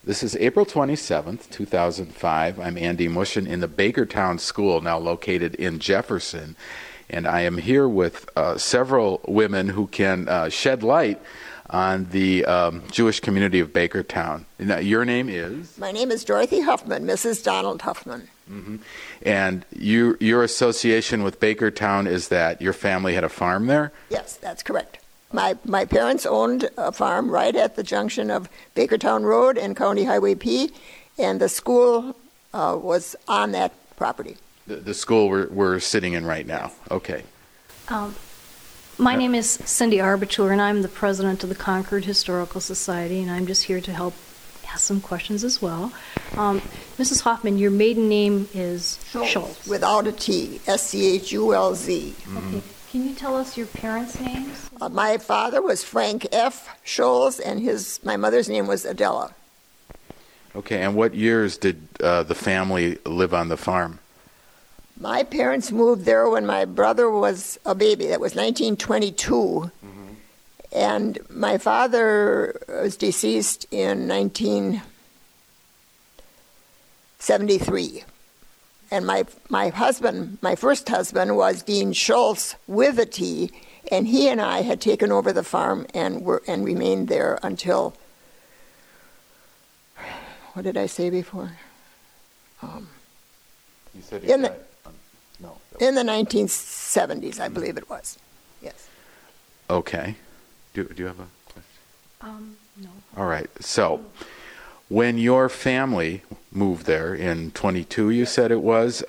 This is April 27th, 2005. I'm Andy Mushin in the Bakertown School, now located in Jefferson. And I am here with several women who can shed light on the Jewish community of Bakertown. Now, your name is? My name is Dorothy Huffman, Mrs. Donald Huffman. Mm-hmm. And your association with Bakertown is that your family had a farm there? Yes, that's correct. My parents owned a farm right at the junction of Bakertown Road and County Highway P, and the school was on that property. The school we're sitting in right now. Okay. My name is Cindy Arbachur, and I'm the president of the Concord Historical Society, and I'm just here to help ask some questions as well. Mrs. Hoffman, your maiden name is Schultz. Without a T, S-C-H-U-L-Z. Mm-hmm. Okay. Can you tell us your parents' names? My father was Frank F. Scholes, and my mother's name was Adela. Okay, and what years did the family live on the farm? My parents moved there when my brother was a baby. That was 1922. Mm-hmm. And my father was deceased in 1973. And my husband, my first husband, was Dean Schultz with a T, and he and I had taken over the farm and remained there until, what did I say before? You said in the 1970s, I believe it was. Yes. Okay. Do you have a question? No. All right. So, when your family moved there in 22, you said it was.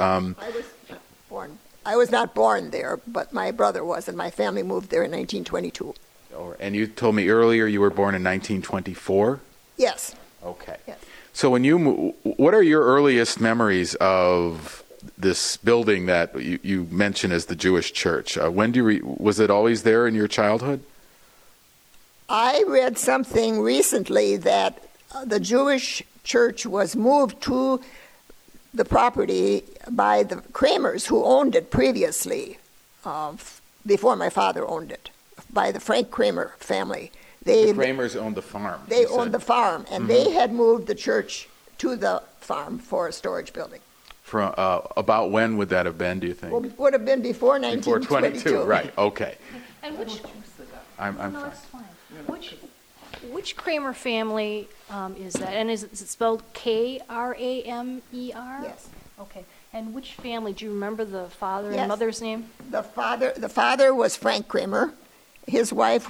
I was not born there, but my brother was, and my family moved there in 1922. And you told me earlier you were born in 1924? Yes. Okay. Yes. So what are your earliest memories of this building that you mentioned as the Jewish church? Was it always there in your childhood? I read something recently that the Jewish church was moved to the property by the Kramers, who owned it previously, before my father owned it, by the Frank Kramer family. The Kramers owned the farm. They owned the farm, and they had moved the church to the farm for a storage building. From about when would that have been, do you think? Well, it would have been before 1922. Before 22, right, okay. And I'm no, fine. it's fine. Which Kramer family is that? And is it spelled K-R-A-M-E-R? Yes. Okay. And which family? Do you remember the father Yes. and mother's name? The father was Frank Kramer. His wife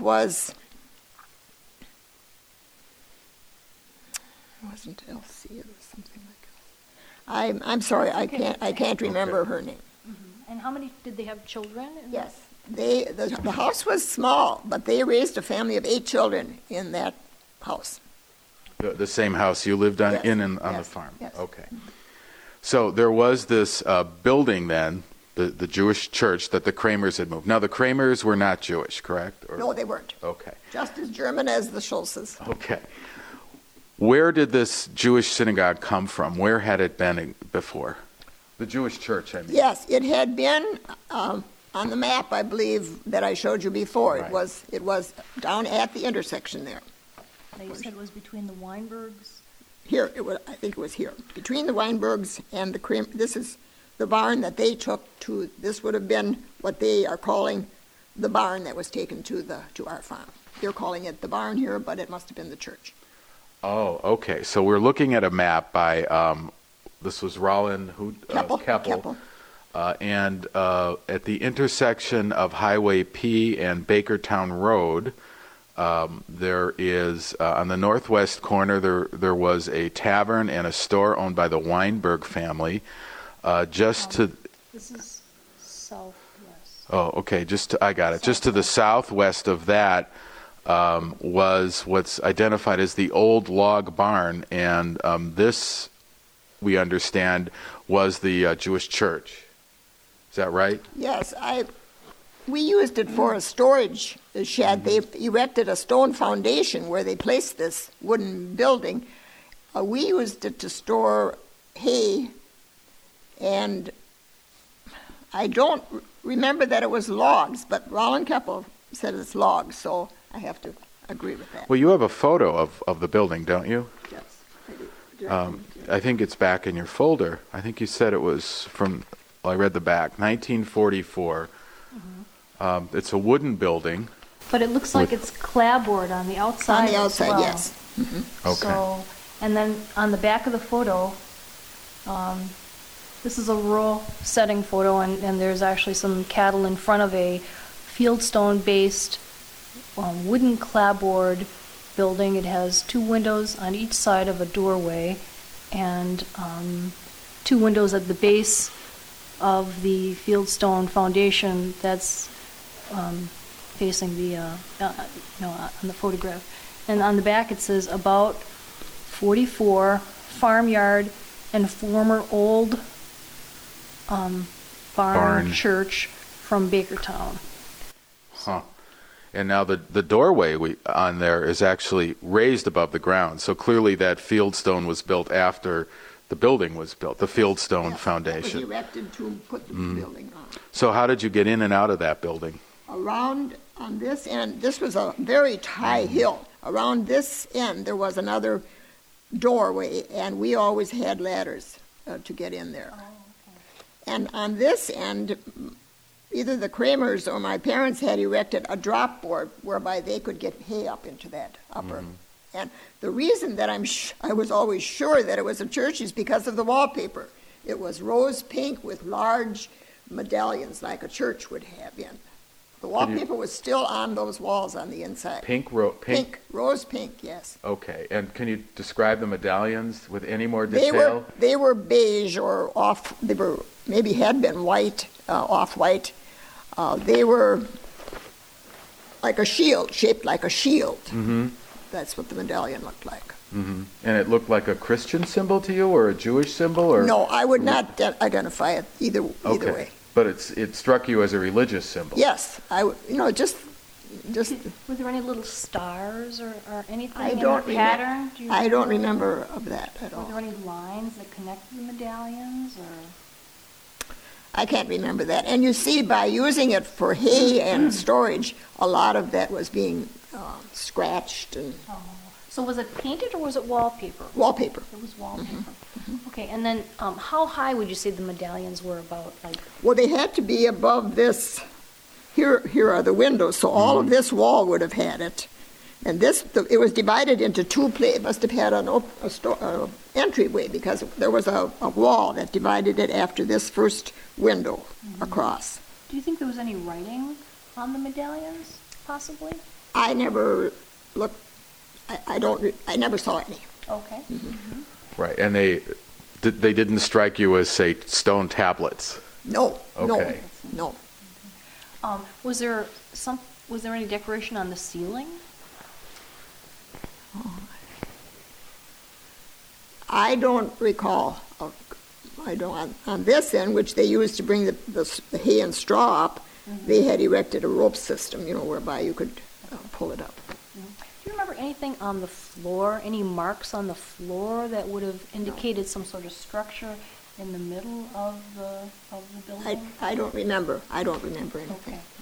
wasn't Elsie, it was something like that. I'm sorry, I can't remember her name. Mm-hmm. And how many did they have children? Yes. The house was small, but they raised a family of 8 children in that house. The same house you lived on Yes. the farm? Yes. Okay. So there was this building then, the Jewish church that the Kramers had moved. Now the Kramers were not Jewish, correct? No, they weren't. Okay. Just as German as the Schultzes. Okay. Where did this Jewish synagogue come from? Where had it been before? The Jewish church, I mean. Yes, it had been on the map, I believe, that I showed you before. Right. It was down at the intersection there. You said it was between the Weinbergs? Here, I think it was here. Between the Weinbergs and the Kramer. This is the barn that they took to. This would have been what they are calling the barn that was taken to our farm. They're calling it the barn here, but it must have been the church. Oh, okay. So we're looking at a map by, this was Roland Keppel. And at the intersection of Highway P and Bakertown Road, there is, on the northwest corner, there was a tavern and a store owned by the Weinberg family. This is southwest. Oh, okay. I got it. Just to the southwest of that was what's identified as the old log barn, and this, we understand, was the Jewish church. Is that right? Yes, we used it for a storage shed. They erected a stone foundation where they placed this wooden building. We used it to store hay, and I don't remember that it was logs, but Roland Keppel said it's logs, so I have to agree with that. Well, you have a photo of the building, don't you? Yes, I do. I think it's back in your folder. I think you said it was from, well, I read the back, 1944. It's a wooden building. But it looks like it's clapboard on the outside. On the as outside, well. yes. Okay. So, and then on the back of the photo, this is a rural setting photo, and there's actually some cattle in front of a fieldstone-based wooden clapboard building. It has 2 windows on each side of a doorway, and 2 windows at the base of the fieldstone foundation that's facing the, on the photograph. And on the back it says, about 44 farmyard and former old barn church from Bakertown. Huh. And now the doorway on there is actually raised above the ground. So clearly that fieldstone was built after the building was built, the fieldstone foundation. It was erected to put the building on. So how did you get in and out of that building? Around on this end, this was a very high hill. Around this end, there was another doorway, and we always had ladders to get in there. And on this end, either the Kramers or my parents had erected a drop board whereby they could get hay up into that upper. And the reason that I was always sure that it was a church is because of the wallpaper. It was rose pink with large medallions like a church would have in. The wallpaper was still on those walls on the inside. Pink? Rose pink, yes. Okay, and can you describe the medallions with any more detail? They were beige or off, they were maybe had been white, off-white. They were like a shield, shaped like a shield. That's what the medallion looked like. And it looked like a Christian symbol to you or a Jewish symbol? Or? No, I would not identify it either way. But it struck you as a religious symbol? Yes, just. Were there any little stars or anything I in don't the pattern? Do you I don't remember of that at all. Were there any lines that connected the medallions, or? I can't remember that. And you see, by using it for hay and storage, a lot of that was being scratched and So was it painted or was it wallpaper? wallpaper. It was wallpaper. Okay, and then how high would you say the medallions were about? Well, they had to be above this. Here are the windows, so all of this wall would have had it. And it was divided into 2 places. It must have had an entryway because there was a wall that divided it after this first window across. Do you think there was any writing on the medallions, possibly? I never looked. I never saw any. Okay. Right, and they didn't strike you as, say, stone tablets? No. Okay. No. Was there any decoration on the ceiling? I don't recall. On this end, which they used to bring the hay and straw up, they had erected a rope system, whereby you could pull it up. Do you remember anything on the floor, any marks on the floor that would have indicated some sort of structure in the middle of the building? I don't remember. I don't remember anything. Okay.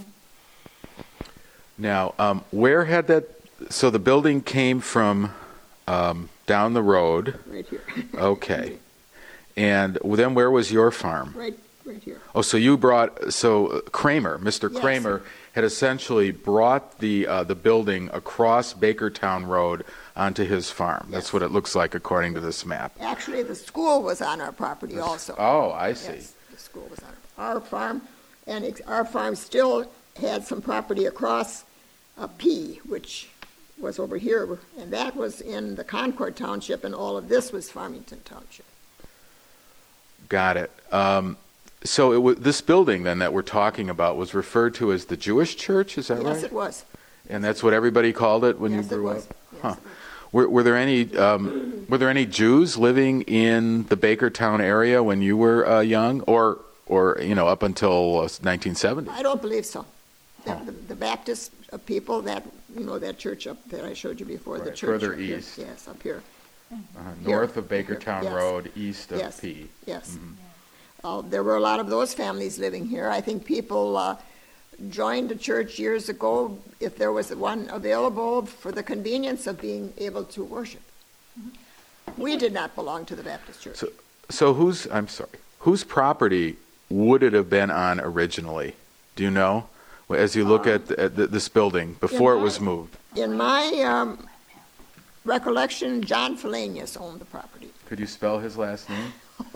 Now, where had that? So the building came from down the road. Right here. Okay. And then where was your farm? Right here. Oh, so you Kramer, Mr. Yes. Kramer, had essentially brought the building across Bakertown Road onto his farm. That's what it looks like according to this map. Actually, the school was on our property also. Oh, I see. Yes, the school was on our farm, and our farm still had some property across P, which was over here, and that was in the Concord Township, and all of this was Farmington Township. Got it. So this building then that we're talking about was referred to as the Jewish church, is that right? Yes, it was. And that's what everybody called it when you grew up? Yes, Huh. it was. Were there any Jews living in the Bakertown area when you were young, or up until 1970? I don't believe so. The Baptist people that church up that I showed you before, the Right, church further up here. east. Yes, up here. North of Bakertown Yes. Road, east of Yes. P. Yes. There were a lot of those families living here. I think people joined the church years ago if there was one available for the convenience of being able to worship. We did not belong to the Baptist church. So whose property would it have been on originally? Do you know? As you look at this building before it was moved. In my recollection, John Felanius owned the property. Could you spell his last name?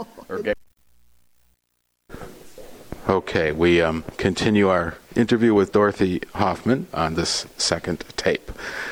Okay, we continue our interview with Dorothy Hoffman on this second tape.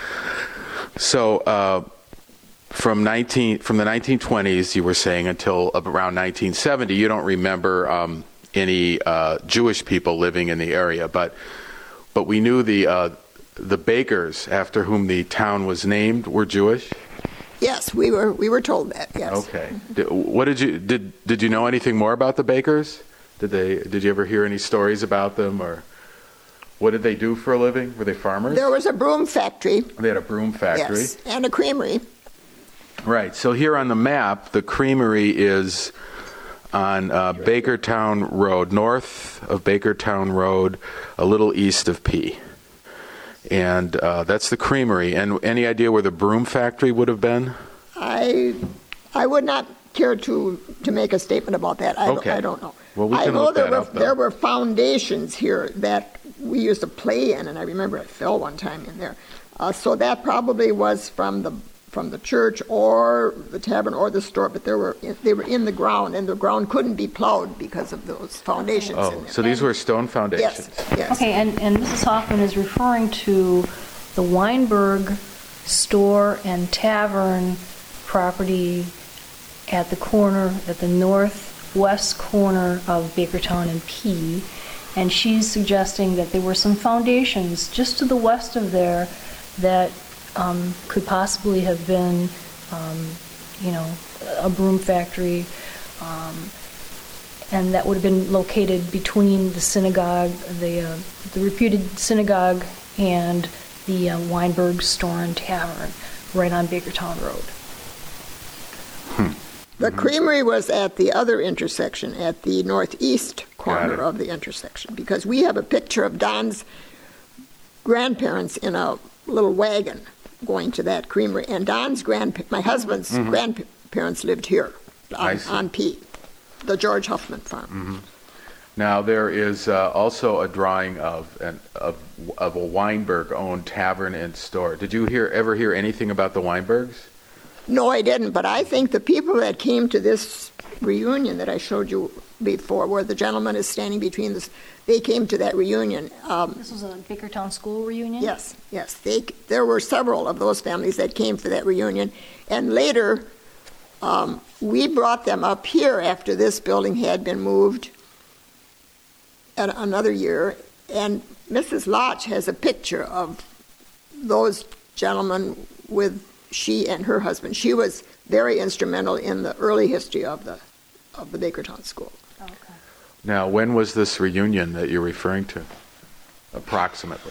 So from the 1920s, you were saying, until around 1970, you don't remember any Jewish people living in the area, but we knew the Bakers, after whom the town was named, were Jewish. Yes, we were told that. Yes. Okay. Did you know anything more about the Bakers? Did you ever hear any stories about them, or what did they do for a living? Were they farmers? There was a broom factory. They had a broom factory. Yes, and a creamery. Right. So here on the map, the creamery is on Bakertown Road, north of Bakertown Road, a little east of P. And that's the creamery. And any idea where the broom factory would have been? I would not care to make a statement about that. I don't know. Well, we can look that up, though. There were foundations here that we used to play in, and I remember it fell one time in there. So that probably was from the church or the tavern or the store, but they were in the ground, and the ground couldn't be plowed because of those foundations. Oh, in there. So these were stone foundations. Yes. Okay, and Mrs. Hoffman is referring to the Weinberg store and tavern property at the northwest corner of Bakertown and P, and she's suggesting that there were some foundations just to the west of there that could possibly have been, a broom factory, and that would have been located between the synagogue, the reputed synagogue, and the Weinberg Store and Tavern, right on Bakertown Road. The creamery was at the other intersection, at the northeast corner of the intersection, because we have a picture of Don's grandparents in a little wagon going to that creamery. And my husband's grandparents lived here on P, the George Huffman farm. Mm-hmm. Now there is also a drawing of a Weinberg-owned tavern and store. Did you ever hear anything about the Weinbergs? No, I didn't, but I think the people that came to this reunion that I showed you before, where the gentleman is standing between this, they came to that reunion. This was a Bakertown School reunion? Yes. There were several of those families that came for that reunion, and later we brought them up here after this building had been moved at another year, and Mrs. Lodge has a picture of those gentlemen with she and her husband. She was very instrumental in the early history of the Bakertown School. Okay. Now, when was this reunion that you're referring to, approximately?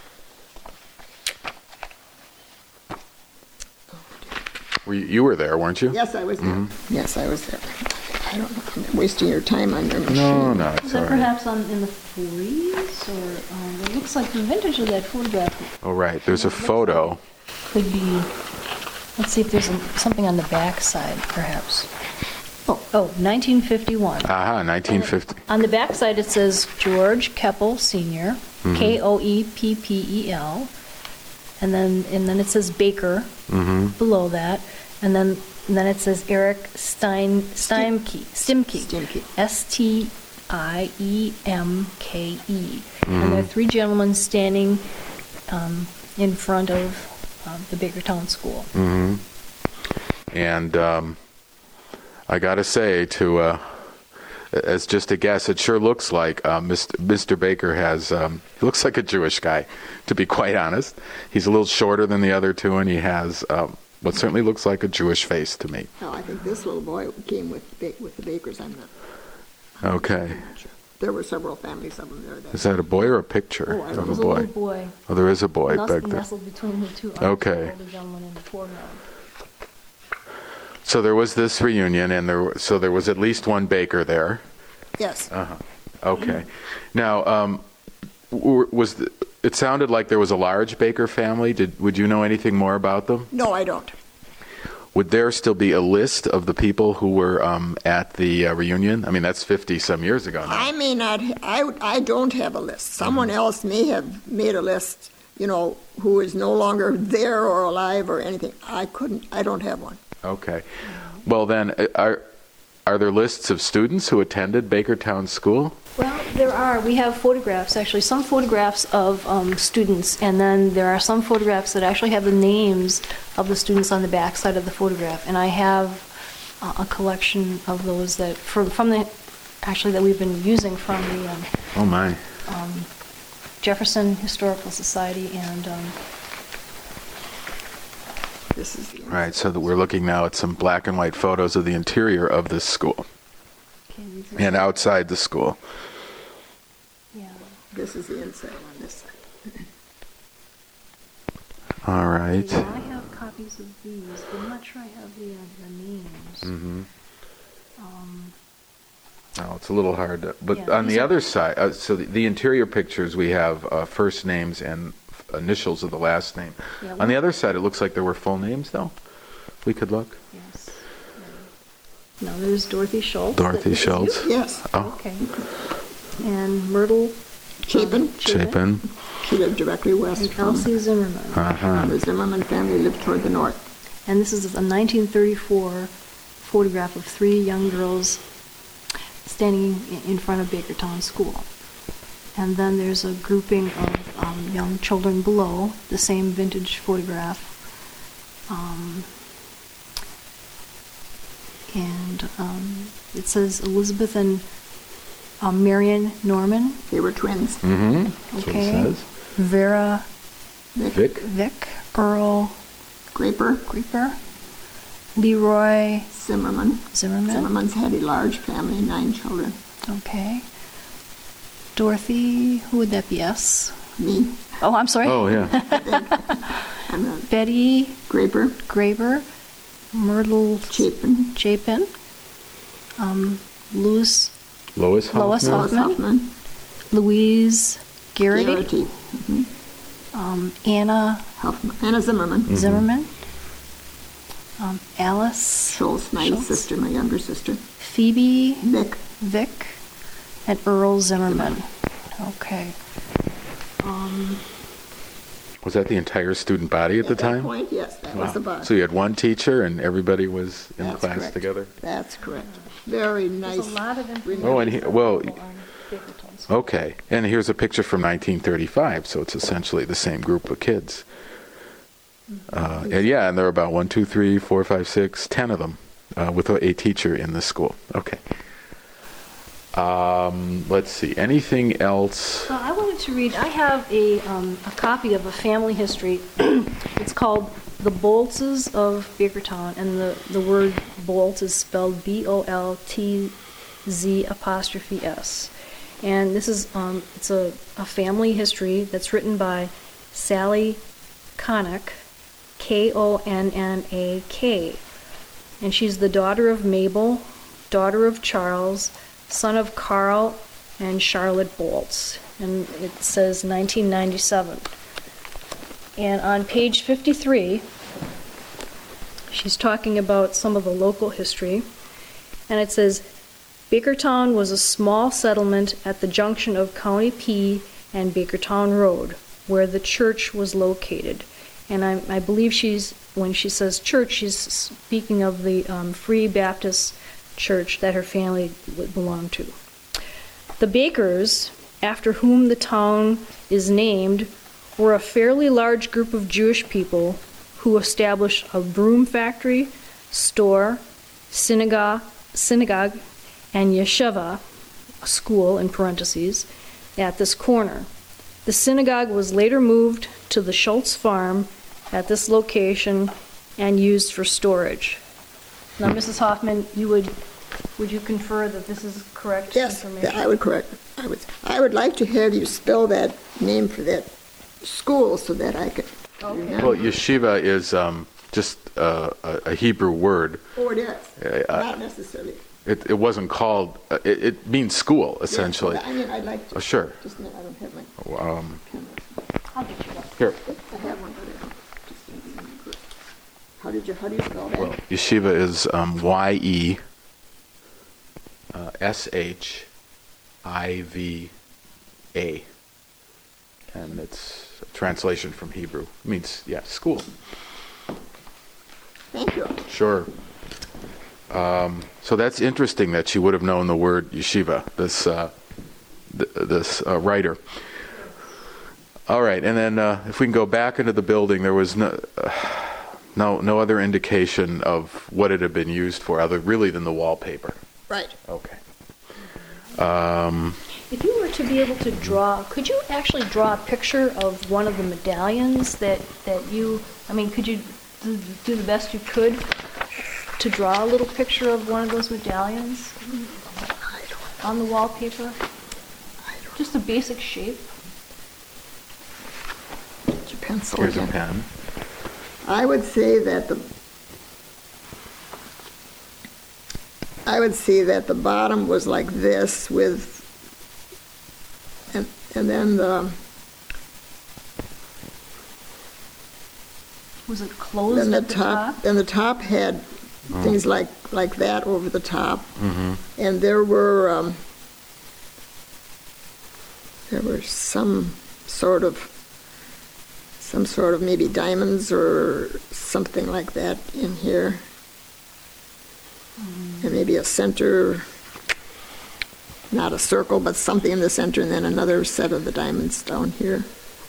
You were there, weren't you? Yes, I was there. Mm-hmm. Yes, I was there. I don't know. I'm wasting your time on your machine. No, it's is that perhaps in the 40s, or it looks like the vintage of that photograph? Oh, right. There's a photo. Could be. Let's see if there's something on the back side, perhaps. Oh, 1951. 1950. On the back side, it says George Keppel Sr., Koeppel, and then it says Baker below that, and then it says Eric Stimke, Stiemke, and there are three gentlemen standing in front of the Bakertown School. Mm-hmm. And I got to say, as just a guess, it sure looks like Mr. Baker he looks like a Jewish guy, to be quite honest. He's a little shorter than the other two, and he has what certainly looks like a Jewish face to me. No, I think this little boy came with the Bakers. I'm not Okay. sure. There were several families of them there. Is that a boy or a picture Oh, of there's a a boy? little boy. Oh, there is a boy back there. Nestled between the two arms Okay. of the gentleman in the foreground. So there was this reunion, and there was at least one Baker there. Yes. Okay. Now, it sounded like there was a large Baker family. Would you know anything more about them? No, I don't. would there still be a list of the people who were at the reunion? I mean, that's 50-some years ago now. I may not, I don't have a list. Someone else may have made a list, who is no longer there or alive or anything. I don't have one. Okay. Well, then, are there lists of students who attended Bakertown School? Well, there are. We have photographs, actually, some photographs of students, and then there are some photographs that actually have the names of the students on the back side of the photograph. And I have a collection of those that that we've been using from the oh my Jefferson Historical Society and. This is the right. So that we're looking now at some black and white photos of the interior of this school and outside the school. Yeah. This is the inside on this side. All right. Yeah, I have copies of these, but I'm not sure I have the names. Mm-hmm. Oh, it's a little hard to, but Yeah, on the other side, so the interior pictures we have first names and initials of the last name. Yeah, On the other side, it looks like there were full names, though. We could look. Yes. No, there's Dorothy Schultz. Dorothy This is Schultz. you? Yes. Oh, Okay. And Myrtle Chapin. Chapin. She lived directly west and from Elsie Zimmerman. Uh-huh. the Zimmerman family lived toward the north. And this is a 1934 photograph of 3 young girls standing in front of Bakertown School. And then there's a grouping of young children below, the same vintage photograph. It says Elizabeth and Marion Norman. They were twins. Mm-hmm. That's what Okay. it says. Vera Vic. Earl Graper. Leroy Zimmerman. Zimmerman. Zimmerman's had a large family, 9 children. Okay. Dorothy, who would that be? S? Me. Oh, I'm sorry. Oh, yeah. And Betty Graper. Graber, Myrtle Chapin. Lois Lois Hoffman. Lois Lois Hoffman. Louise Garrity, Garrity. Anna Anna Zimmerman. Zimmerman, Alice Schultz, my Schultz. sister, my younger sister. Phoebe Vic. and Earl Zimmerman. Okay. Was that the entire student body at the At that time? point, yes, that was the bus. So you had one teacher and everybody was in That's class correct. together? That's correct. Very nice. There's a lot of information. Oh, and on Bakertown School. Okay. And here's a picture from 1935, so it's essentially the same group of kids. And there are about 1, 2, 3, 4, 5, 6, 10 of them with a teacher in the school. Okay. Let's see. Anything else? I wanted to read, I have a copy of a family history. It's called The Boltzes of Bakertown, and the word Boltz is spelled B-O-L-T-Z''S. And this is, it's a family history that's written by Sally Connick, Konnak. And she's the daughter of Mabel, daughter of Charles, son of Carl and Charlotte Boltz, and it says 1997. And on page 53, she's talking about some of the local history, and it says, Bakertown was a small settlement at the junction of County P and Bakertown Road, where the church was located. And I believe when she says church, she's speaking of the Free Baptist church that her family belonged to. The Bakers, after whom the town is named, were a fairly large group of Jewish people who established a broom factory, store, synagogue, and yeshiva, a school in parentheses, at this corner. The synagogue was later moved to the Schultz farm at this location and used for storage. Now, Mrs. Hoffman, would you confer that this is correct Yes, information? I would correct. I would like to have you spell that name for that school so that I could remember. Well, yeshiva is just a Hebrew word. Oh, it is. Not necessarily. It wasn't called, it means school, essentially. Yes, I mean, I'd like to. Sure. Just a minute, I don't have my I'll get you one. Here. I have one, but I don't. Just don't remember it. How do you spell that? Well, yeshiva is Y-E-S-H-I-V-A. And it's a translation from Hebrew. It means, school. Thank you. Sure. So that's interesting that she would have known the word yeshiva, this writer. All right, and then if we can go back into the building, there was no other indication of what it had been used for, other really than the wallpaper. Right. Okay. If you were to be able to draw, could you actually draw a picture of one of the medallions that you, could you do the best you could to draw a little picture of one of those medallions on the wallpaper? Just a basic shape? Get your pencil Here's again. a pen. I would say that the bottom was like this and then Was it closed at the top? Then the top had things like that over the top. Mm-hmm. And there were some sort of maybe diamonds or something like that in here. And maybe a center, not a circle, but something in the center, and then another set of the diamonds down here.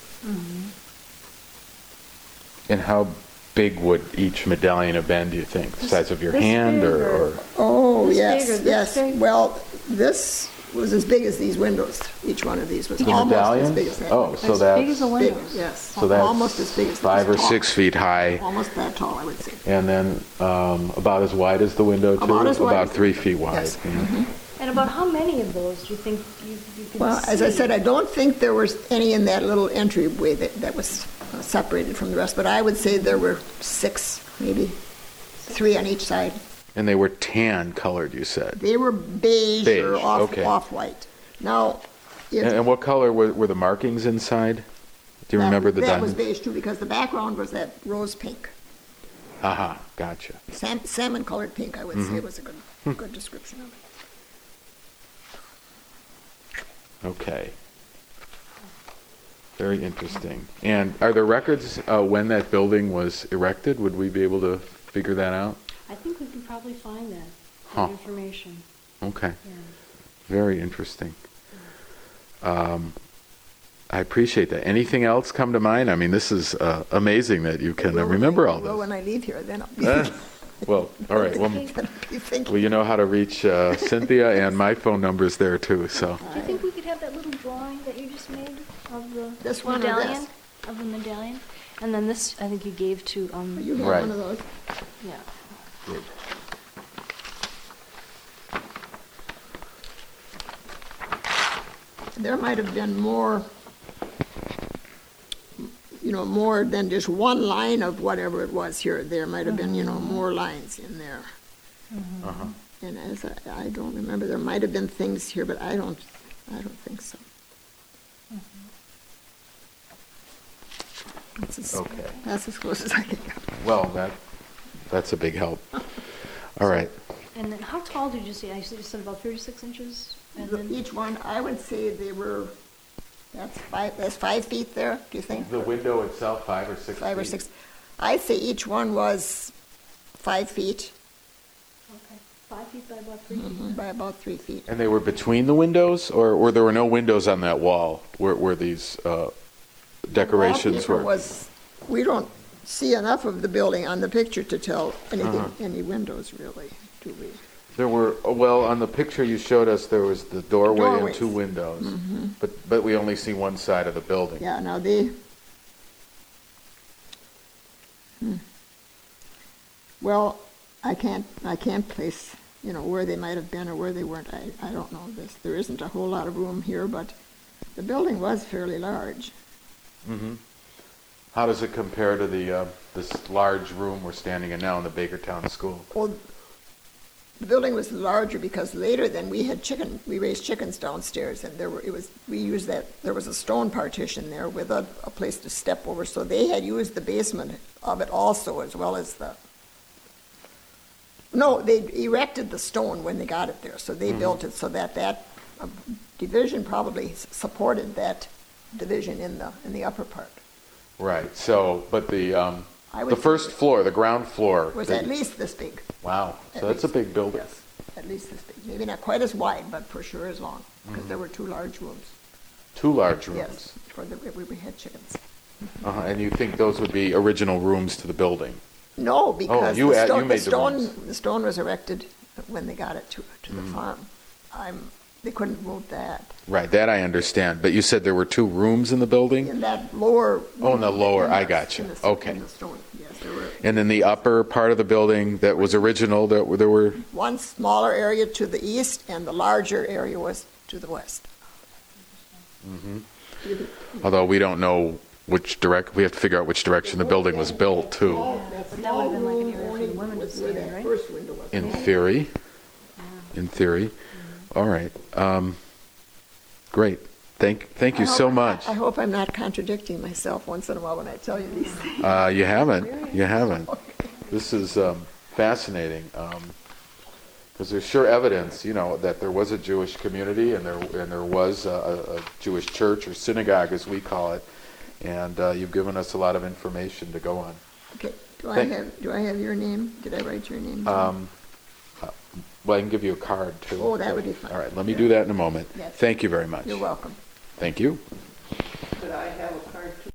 And how big would each medallion have been, do you think? The size of your This hand big or? Oh, This yes, big or this yes. big? Well, this was as big as these windows. Each one of these was The almost as medallions? big as that. Oh, so As big as that's, the Big, windows? yes. so that's Almost as big as 5 or this tall. 6 feet high. Almost that tall, I would say. And then about as wide as the window, too? About as wide About as 3 feet wide. Yes. Yeah. And about how many of those do you think you could Well, see? as I said, I don't think there was any in that little entryway that was separated from the rest, but I would say there were 6, maybe 3 on each side. And they were tan colored, you said. They were beige or Beige, okay. off-white. Now, And what color were the markings inside? Do you remember the that was diamonds? beige too, because the background was that rose pink. Aha, gotcha. Salmon-colored pink, I would Mm-hmm. say, was a good description of it. Okay. Very interesting. And are there records when that building was erected? Would we be able to figure that out? I think we can probably find that Huh. information. Okay. Yeah. Very interesting. I appreciate that. Anything else come to mind? I mean, this is amazing that you can remember all Well, this. when I leave here, then I'll be Well, all right. Well, thinking. you know how to reach Cynthia, and my phone number's there too. So Do you think we could have that little drawing that you just made of the This one or medallion? this? Of the medallion? And then this, I think you gave to, You have Right. one of those? yeah. There might have been more than just one line of whatever it was here. There might have been, more lines in there. uh-huh. And as I don't remember, there might have been things here, but I don't think so. Okay. That's as close as I can go. Well, that's a big help. All right. And then how tall did you say? I said about 36 inches? And then, Each one, I would say they were, that's 5 feet there, do you think? The window itself, 5 or 6 5 or feet? 6. I'd say each one was 5 feet okay, 5 feet by about 3 feet. by about 3 feet. And they were between the windows, or there were no windows on that wall where these decorations Wallpaper were? was, we don't see enough of the building on the picture to tell anything, any windows really, do we? There were, well, on the picture you showed us, there was the doorway and Doorways. 2 windows. But we only see one side of the building. Yeah, now well, I can't place, where they might have been or where they weren't. I don't know this. There isn't a whole lot of room here, but the building was fairly large. Mm-hmm. How does it compare to this large room we're standing in now in the Bakertown School? Well, the building was larger because later then we raised chickens downstairs, and there was a stone partition there with a place to step over, so they had used the basement of it also, as well as the No, they erected the stone when they got it there, so they built it so that division probably supported that division in the upper part. Right. So, but the I would the first think floor, the ground floor, was at least this big. wow. At So that's a least. big building. Yes, at least this big. Maybe not quite as wide, but for sure as long, because there were 2 large rooms. 2 large rooms. Yes, for we had chickens. And you think those would be original rooms to the building? No, because you the made the rooms. stone was erected when they got it to the farm. They couldn't move that. Right. That I understand. But you said there were 2 rooms in the building? In that lower. Oh, in the lower, I the- got you. in the- Okay. in the stone, yes, there were. And in the upper part of the building that was original, there were. One smaller area to the east, and the larger area was to the west. Although we don't know which we have to figure out which direction the building was built too. That But that would have been like an area for only the women to was where stand, that right? first window was. In theory. In theory. All right. Great. Thank you so much. I hope I'm not contradicting myself once in a while when I tell you these things. You haven't. You haven't. This is fascinating because there's sure evidence, that there was a Jewish community and there was a Jewish church or synagogue, as we call it, and you've given us a lot of information to go on. Okay, do I have your name? Did I write your name? Well, I can give you a card too. Oh, that would be fine. All right. Let me do that in a moment. Yes. Thank you very much. You're welcome. Thank you. Could I have a card too?